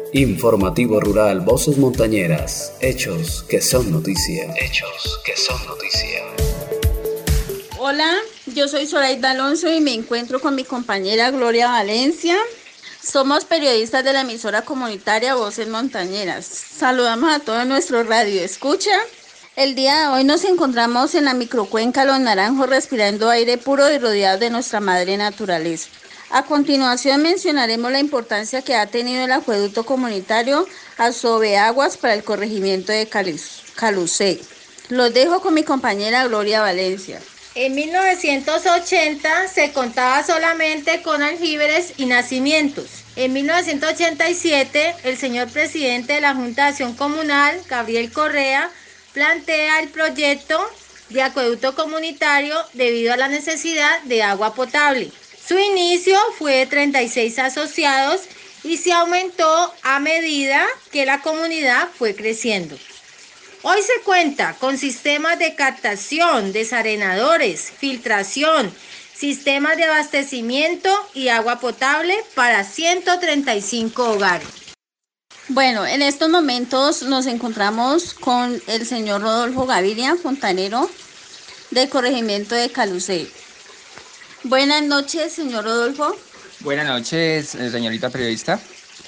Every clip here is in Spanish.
Informativo Rural Voces Montañeras. Hechos que son noticia. Hechos que son noticia. Hola, yo soy Zoraida Alonso y me encuentro con mi compañera Gloria Valencia. Somos periodistas de la emisora comunitaria Voces Montañeras. Saludamos a todos nuestros radioescucha. El día de hoy nos encontramos en la microcuenca Los Naranjos respirando aire puro y rodeados de nuestra madre naturaleza. A continuación mencionaremos la importancia que ha tenido el acueducto comunitario Azobeaguas para el corregimiento de Calusey. Los dejo con mi compañera Gloria Valencia. En 1980 se contaba solamente con aljibres y nacimientos. En 1987 el señor presidente de la Junta de Acción Comunal, Gabriel Correa, plantea el proyecto de acueducto comunitario debido a la necesidad de agua potable. Su inicio fue de 36 asociados y se aumentó a medida que la comunidad fue creciendo. Hoy se cuenta con sistemas de captación, desarenadores, filtración, sistemas de abastecimiento y agua potable para 135 hogares. Bueno, en estos momentos nos encontramos con el señor Rodolfo Gaviria, fontanero del corregimiento de Calusey. Buenas noches, señor Rodolfo. Buenas noches, señorita periodista.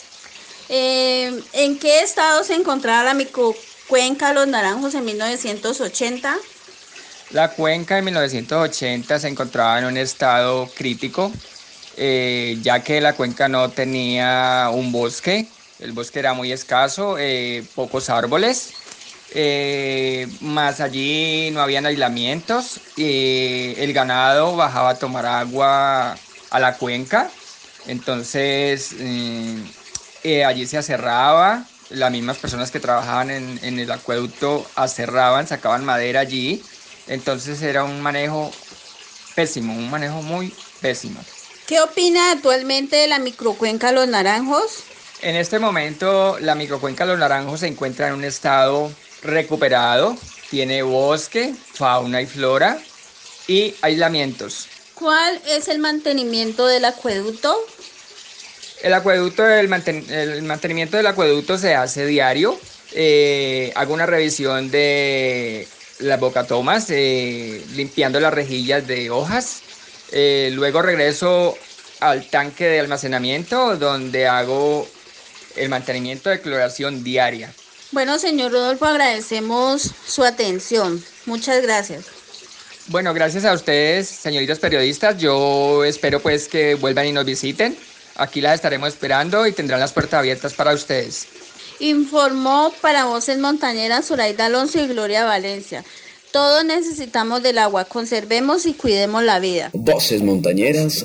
¿En qué estado se encontraba la microcuenca Los Naranjos en 1980? La cuenca en 1980 se encontraba en un estado crítico, ya que la cuenca no tenía un bosque. El bosque era muy escaso, pocos árboles, más allí no habían aislamientos, el ganado bajaba a tomar agua a la cuenca, entonces allí se aserraba, las mismas personas que trabajaban en el acueducto aserraban, sacaban madera allí, entonces era un manejo pésimo, un manejo muy pésimo. ¿Qué opina actualmente de la microcuenca Los Naranjos? En este momento la microcuenca Los Naranjos se encuentra en un estado recuperado, tiene bosque, fauna y flora y aislamientos. ¿Cuál es el mantenimiento del acueducto? El mantenimiento del acueducto se hace diario. Hago una revisión de las bocatomas, limpiando las rejillas de hojas. Luego regreso al tanque de almacenamiento donde hago el mantenimiento de cloración diaria. Bueno, señor Rodolfo, agradecemos su atención. Muchas gracias. Bueno, gracias a ustedes, señoritas periodistas. Yo espero pues que vuelvan y nos visiten. Aquí las estaremos esperando y tendrán las puertas abiertas para ustedes. Informó para Voces Montañeras Zoraida Alonso y Gloria Valencia. Todos necesitamos del agua, conservemos y cuidemos la vida. Voces Montañeras,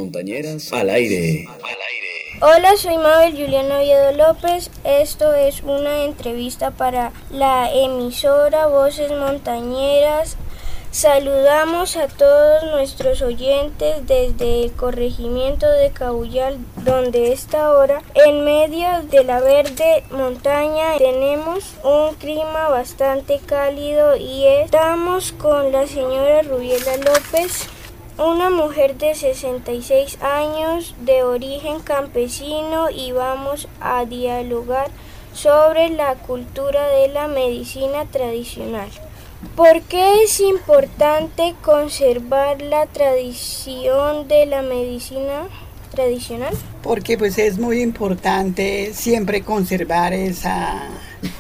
al aire. Hola, soy Mabel Juliana Oviedo López. Esto es una entrevista para la emisora Voces Montañeras. Saludamos a todos nuestros oyentes desde el corregimiento de Cabullal, donde esta hora, en medio de la verde montaña, tenemos un clima bastante cálido y estamos con la señora Rubiela López, una mujer de 66 años de origen campesino, y vamos a dialogar sobre la cultura de la medicina tradicional. ¿Por qué es importante conservar la tradición de la medicina tradicional? Porque pues es muy importante siempre conservar esa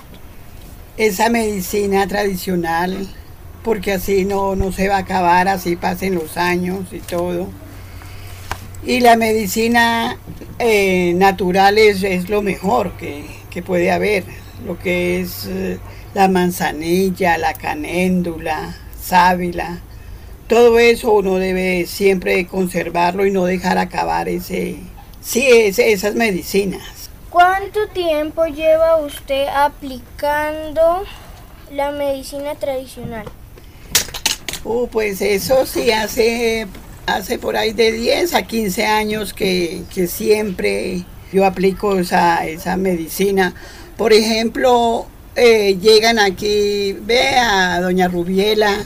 medicina tradicional, porque así no se va a acabar, así pasen los años y todo. Y la medicina natural es lo mejor que puede haber, lo que es la manzanilla, la canéndula, sábila, todo eso uno debe siempre conservarlo y no dejar acabar esas medicinas. ¿Cuánto tiempo lleva usted aplicando la medicina tradicional? Pues eso sí, hace por ahí de 10 a 15 años que siempre yo aplico esa medicina. Por ejemplo, llegan aquí, ve a doña Rubiela,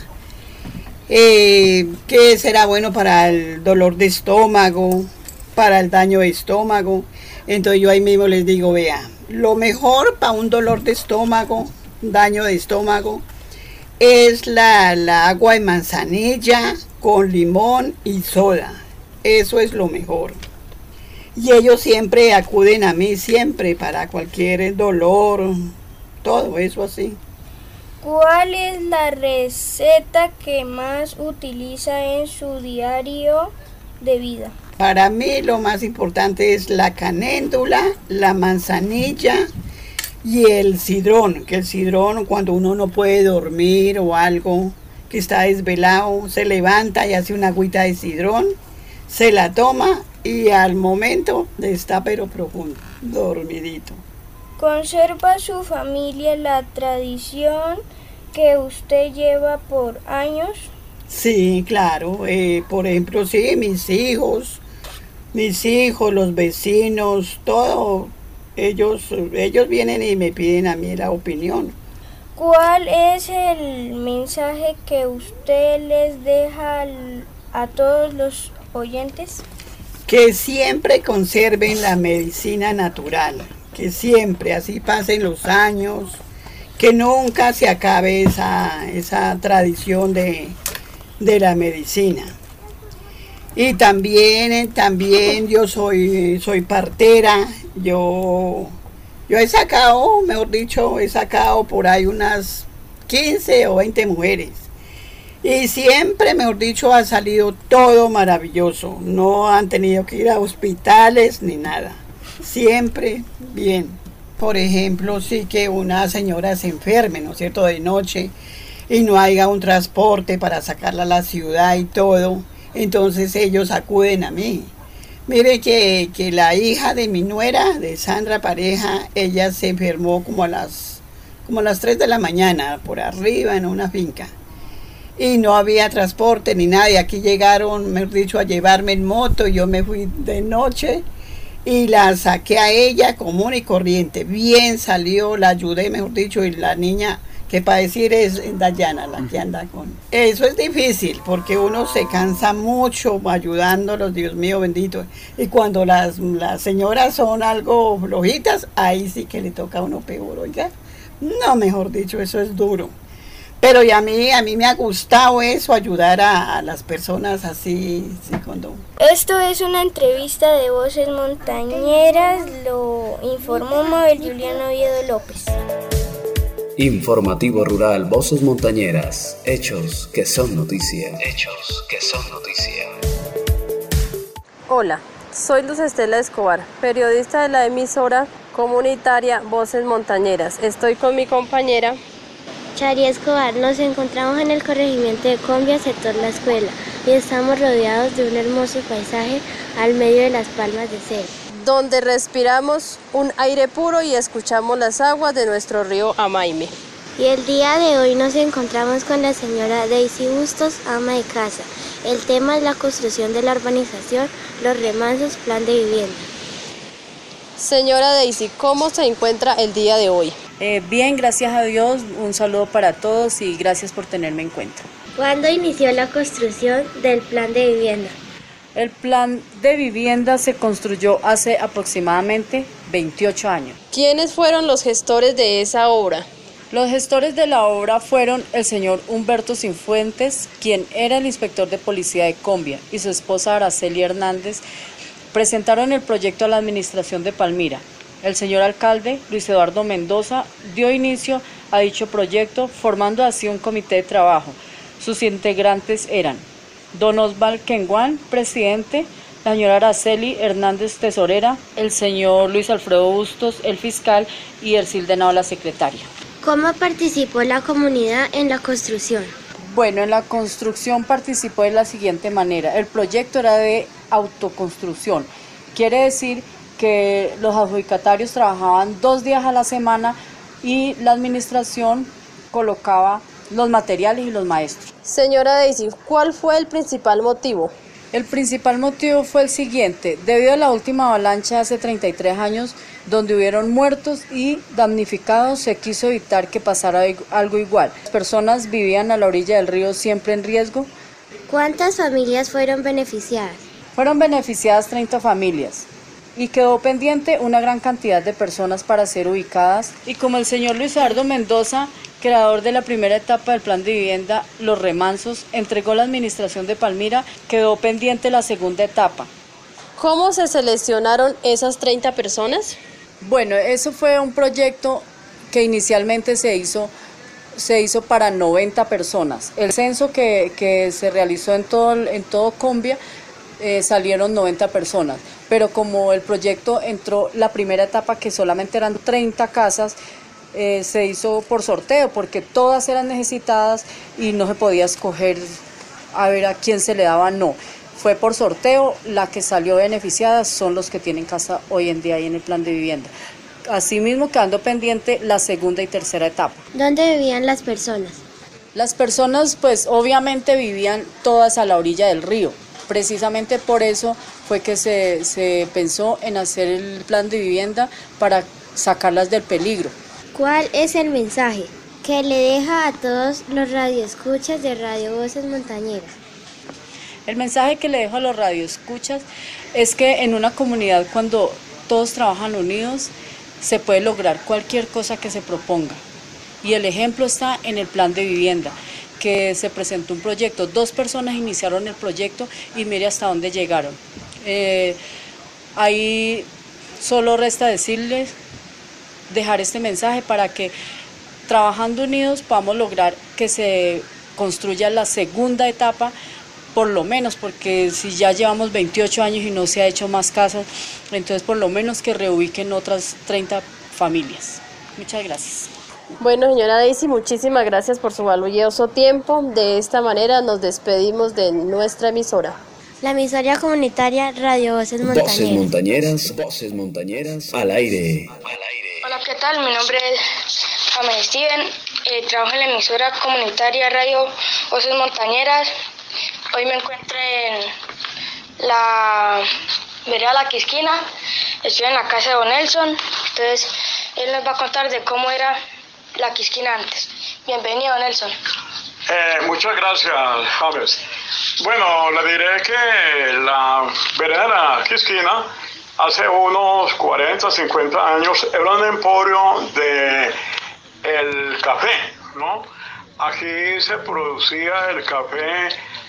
que será bueno para el dolor de estómago, para el daño de estómago. Entonces yo ahí mismo les digo, vea, lo mejor para un dolor de estómago, daño de estómago, es la agua de manzanilla con limón y soda. Eso es lo mejor. Y ellos siempre acuden a mí, siempre, para cualquier dolor, todo eso así. ¿Cuál es la receta que más utiliza en su diario de vida? Para mí lo más importante es la canéndula, la manzanilla y el sidrón, que el sidrón cuando uno no puede dormir o algo, que está desvelado, se levanta y hace una agüita de sidrón, se la toma y al momento está pero profundo, dormidito. ¿Conserva su familia la tradición que usted lleva por años? Sí, claro, por ejemplo, sí, mis hijos, los vecinos, todo, ellos vienen y me piden a mí la opinión. ¿Cuál es el mensaje que usted les deja a todos los oyentes? Que siempre conserven la medicina natural, que siempre, así pasen los años, que nunca se acabe esa tradición de la medicina. Y también yo soy partera, yo he sacado, mejor dicho, por ahí unas 15 o 20 mujeres. Y siempre, mejor dicho, ha salido todo maravilloso. No han tenido que ir a hospitales ni nada. Siempre bien. Por ejemplo, sí que una señora se enferme, ¿no es cierto?, de noche y no haya un transporte para sacarla a la ciudad y todo. Entonces ellos acuden a mí. Mire que la hija de mi nuera, de Sandra Pareja, ella se enfermó como a las 3 de la mañana, por arriba en una finca. Y no había transporte ni nada. Y aquí llegaron, mejor dicho, a llevarme en moto. Yo me fui de noche y la saqué a ella común y corriente. Bien salió, la ayudé, mejor dicho, y la niña, que para decir es Dayana, la que anda con... Eso es difícil, porque uno se cansa mucho ayudándolos, Dios mío bendito. Y cuando las señoras son algo flojitas, ahí sí que le toca a uno peor, oiga. No, mejor dicho, eso es duro. Pero y a mí me ha gustado eso, ayudar a las personas así, sí, cuando... Esto es una entrevista de Voces Montañeras, lo informó Mabel Juliana Oviedo López. Informativo Rural Voces Montañeras, hechos que son noticia. Hechos que son noticia. Hola, soy Luz Estela Escobar, periodista de la emisora comunitaria Voces Montañeras. Estoy con mi compañera Chari Escobar. Nos encontramos en el corregimiento de Combia, sector La Escuela, y estamos rodeados de un hermoso paisaje al medio de las palmas de cedro, donde respiramos un aire puro y escuchamos las aguas de nuestro río Amaime. Y el día de hoy nos encontramos con la señora Daisy Bustos, ama de casa. El tema es la construcción de la urbanización Los Remansos, plan de vivienda. Señora Daisy, ¿cómo se encuentra el día de hoy? Bien, gracias a Dios, un saludo para todos y gracias por tenerme en cuenta. ¿Cuándo inició la construcción del plan de vivienda? El plan de vivienda se construyó hace aproximadamente 28 años. ¿Quiénes fueron los gestores de esa obra? Los gestores de la obra fueron el señor Humberto Cifuentes, quien era el inspector de policía de Combia, y su esposa Araceli Hernández. Presentaron el proyecto a la administración de Palmira. El señor alcalde, Luis Eduardo Mendoza, dio inicio a dicho proyecto, formando así un comité de trabajo. Sus integrantes eran don Osval Kenguán, presidente, la señora Araceli Hernández, tesorera, el señor Luis Alfredo Bustos, el fiscal, y Ercilde Henao, la secretaria. ¿Cómo participó la comunidad en la construcción? Bueno, en la construcción participó de la siguiente manera. El proyecto era de autoconstrucción. Quiere decir que los adjudicatarios trabajaban 2 días a la semana y la administración colocaba los materiales y los maestros. Señora Daisy, ¿cuál fue el principal motivo? El principal motivo fue el siguiente: debido a la última avalancha hace 33 años, donde hubieron muertos y damnificados, se quiso evitar que pasara algo igual. Las personas vivían a la orilla del río siempre en riesgo. ¿Cuántas familias fueron beneficiadas? Fueron beneficiadas 30 familias. y quedó pendiente una gran cantidad de personas para ser ubicadas. Y como el señor Luis Eduardo Mendoza, creador de la primera etapa del plan de vivienda Los Remansos, entregó la administración de Palmira, quedó pendiente la segunda etapa. ¿Cómo se seleccionaron esas 30 personas? Bueno, eso fue un proyecto que inicialmente se hizo para 90 personas. El censo que se realizó en todo Combia salieron 90 personas, pero como el proyecto entró la primera etapa, que solamente eran 30 casas, se hizo por sorteo porque todas eran necesitadas y no se podía escoger a ver a quién se le daba no. Fue por sorteo, la que salió beneficiada son los que tienen casa hoy en día ahí en el plan de vivienda. Asimismo, quedando pendiente la segunda y tercera etapa. ¿Dónde vivían las personas? Las personas, pues obviamente vivían todas a la orilla del río. Precisamente por eso fue que se pensó en hacer el plan de vivienda para sacarlas del peligro. ¿Cuál es el mensaje que le deja a todos los radioescuchas de Radio Voces Montañeras? El mensaje que le dejo a los radioescuchas es que en una comunidad, cuando todos trabajan unidos, se puede lograr cualquier cosa que se proponga. Y el ejemplo está en el plan de vivienda, que se presentó un proyecto, 2 personas iniciaron el proyecto y mire hasta dónde llegaron. Ahí solo resta decirles, dejar este mensaje para que trabajando unidos podamos lograr que se construya la segunda etapa, por lo menos, porque si ya llevamos 28 años y no se ha hecho más casas, entonces por lo menos que reubiquen otras 30 familias. Muchas gracias. Bueno, señora Daisy, muchísimas gracias por su valioso tiempo. De esta manera nos despedimos de nuestra emisora. La emisora comunitaria Radio Voces Montañeras. Voces Montañeras, al aire. Hola, ¿qué tal? Mi nombre es Amel Steven, trabajo en la emisora comunitaria Radio Voces Montañeras. Hoy me encuentro en la vereda La Quisquina, estoy en la casa de Don Nelson, entonces él nos va a contar de cómo era La Quisquina antes. Bienvenido, Nelson. Muchas gracias, James. Bueno, le diré que la vereda de La Quisquina hace unos 40, 50 años era un emporio de el café, ¿no? Aquí se producía el café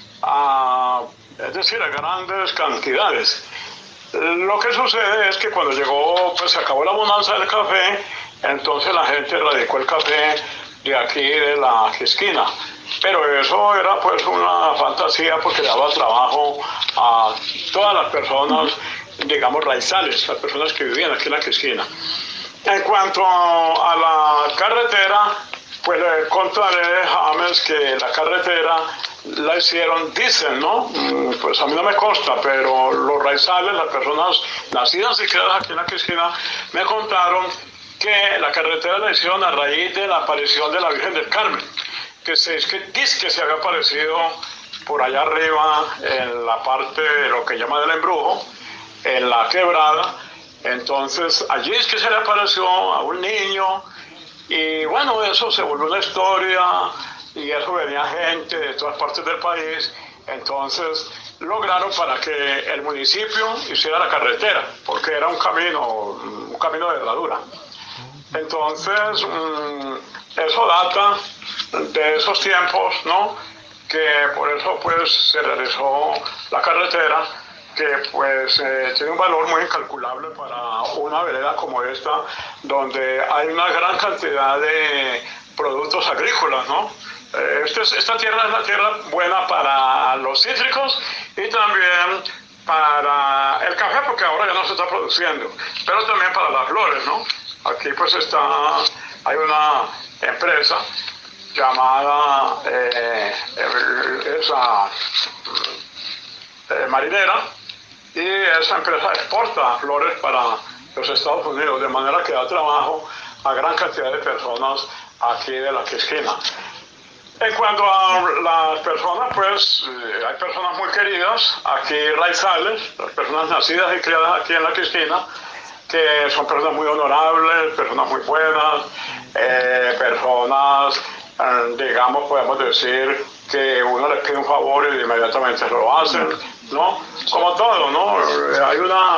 es decir, a grandes cantidades. Lo que sucede es que cuando llegó, pues se acabó la bonanza del café, entonces la gente radicó el café de aquí de La Quisquina. Pero eso era pues una fantasía porque daba trabajo a todas las personas, digamos, raizales, las personas que vivían aquí en La Quisquina. En cuanto a la carretera, pues le contaré, James, que la carretera la hicieron, dicen, ¿no? Pues a mí no me consta, pero los raizales, las personas nacidas y criadas aquí en La Quisquina, me contaron que la carretera la hicieron a raíz de la aparición de la Virgen del Carmen, que dice que se había aparecido por allá arriba, en la parte de lo que llaman el embrujo, en la quebrada. Entonces allí es que se le apareció a un niño, y bueno, eso se volvió una historia, y eso venía gente de todas partes del país. Entonces lograron para que el municipio hiciera la carretera, porque era un camino de herradura. Entonces eso data de esos tiempos, ¿no? Que por eso pues se realizó la carretera, que pues tiene un valor muy incalculable para una vereda como esta, donde hay una gran cantidad de productos agrícolas, ¿no? Esta tierra es la tierra buena para los cítricos y también para el café, porque ahora ya no se está produciendo, pero también para las flores, ¿no? Aquí pues hay una empresa llamada Marinera, y esa empresa exporta flores para los Estados Unidos, de manera que da trabajo a gran cantidad de personas aquí de La Quisquina. En cuanto a las personas, pues hay personas muy queridas aquí raizales, las personas nacidas y criadas aquí en La Quisquina, que son personas muy honorables, personas muy buenas, personas, digamos, podemos decir que uno les pide un favor y inmediatamente lo hacen, ¿no? Como todo, ¿no? Hay una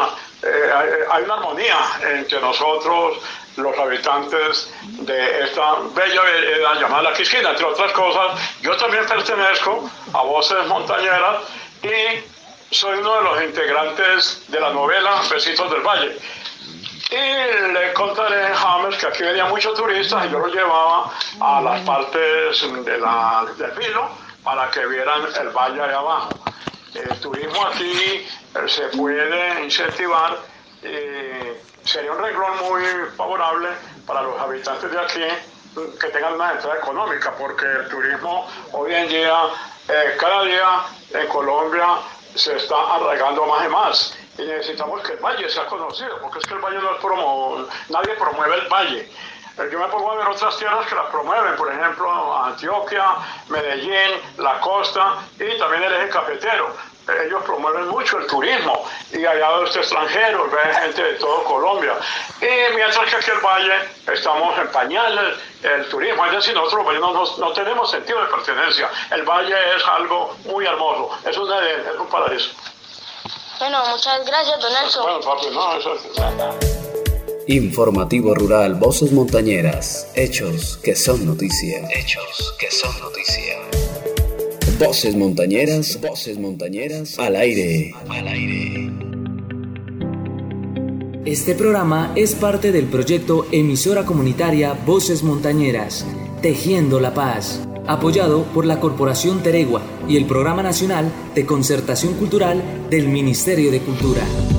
hay una armonía entre nosotros, los habitantes de esta bella vereda llamada La Quisquina. Entre otras cosas, yo también pertenezco a Voces Montañeras y soy uno de los integrantes de la novela Besitos del Valle. Y le contaré a James que aquí venían muchos turistas y yo los llevaba a las partes del Vilo para que vieran el valle allá abajo. El turismo aquí se puede incentivar. Sería un renglón muy favorable para los habitantes de aquí que tengan una entrada económica, porque el turismo hoy en día, cada día en Colombia se está arraigando más y más. Y necesitamos que el valle sea conocido, porque es que el valle no es nadie promueve el valle. Yo me pongo a ver otras tierras que las promueven, por ejemplo, Antioquia, Medellín, la costa y también el eje cafetero. Ellos promueven mucho el turismo y allá de los extranjeros, ven gente de todo Colombia. Y mientras que aquí el valle estamos en pañales, el turismo, es decir, nosotros los vallenos no tenemos sentido de pertenencia. El valle es algo muy hermoso, es un paraíso. Bueno, muchas gracias, don Nelson. Bueno, papi, no, eso es... Informativo Rural Voces Montañeras. Hechos que son noticia. Hechos que son noticia. Voces Montañeras, al aire. Este programa es parte del proyecto Emisora Comunitaria Voces Montañeras, Tejiendo la Paz, apoyado por la Corporación Teregua y el Programa Nacional de Concertación Cultural del Ministerio de Cultura.